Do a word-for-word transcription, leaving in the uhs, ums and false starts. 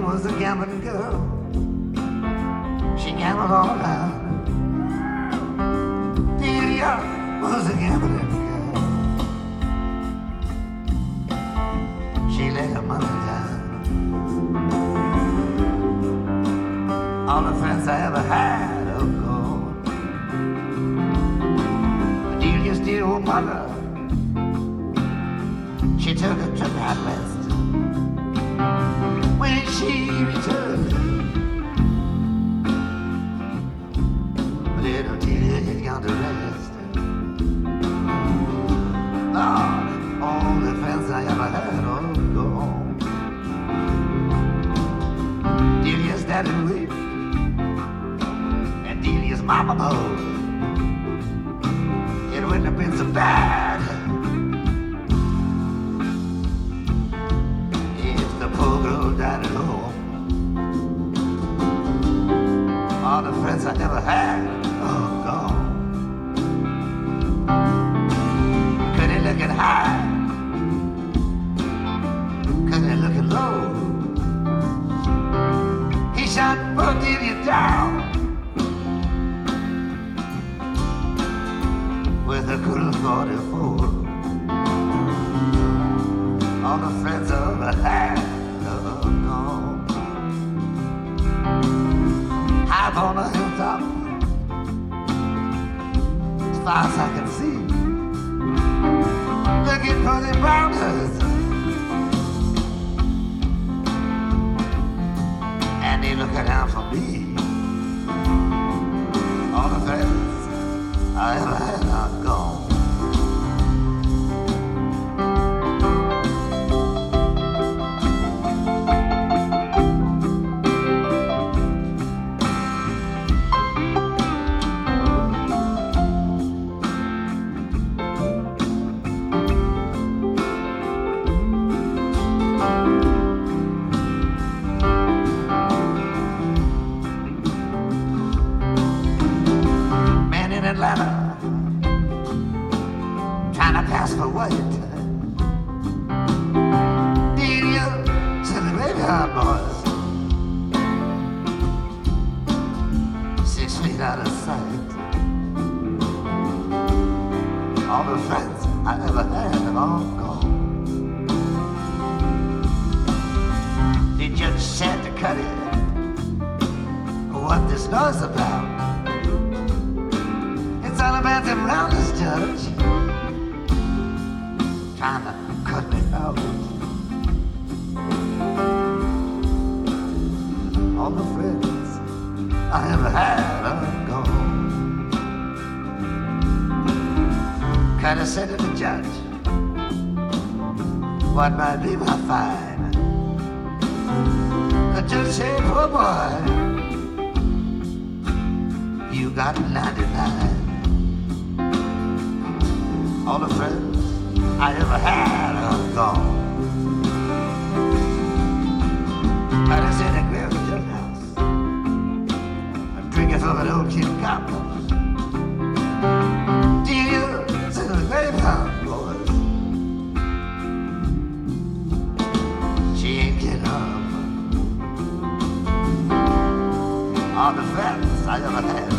was a gambling girl. She gambled all around. Delia was a gambling girl. She laid her money down. All the friends I ever had are gone. Delia's dear old mother, she took a trip out west. When she returned, little Delia had gone to rest. Lord, all the friends I ever had are gone. Delia's daddy wept, and Delia's mama moaned. It wouldn't have been so bad if the poor girl died at home. All the friends I ever had are gone. Could he looking high? Could he looking low? He shot poor Delia down with a good forty-four. All the friends I ever had are gone. High up on a hilltop, as far as I can see, looking for the browners, and they looking out for me. All the friends I ever had are gone. Atlanta, trying to pass for white. Delia to the graveyard boys, six feet out of sight. All the friends I ever had have all gone. The judge said to cut it. What this noise about? It's all about them rounders, Judge, trying to cut me out. All the friends I ever had are gone. Kinda said to the judge, what might be my fine? The judge said, poor boy, you got ninety-nine. All the friends I ever had are gone. I was in a graveyard house, I'm drinking from an old tin cup. Delia's in the graveyard, boys. She ain't getting up. All the friends I ever had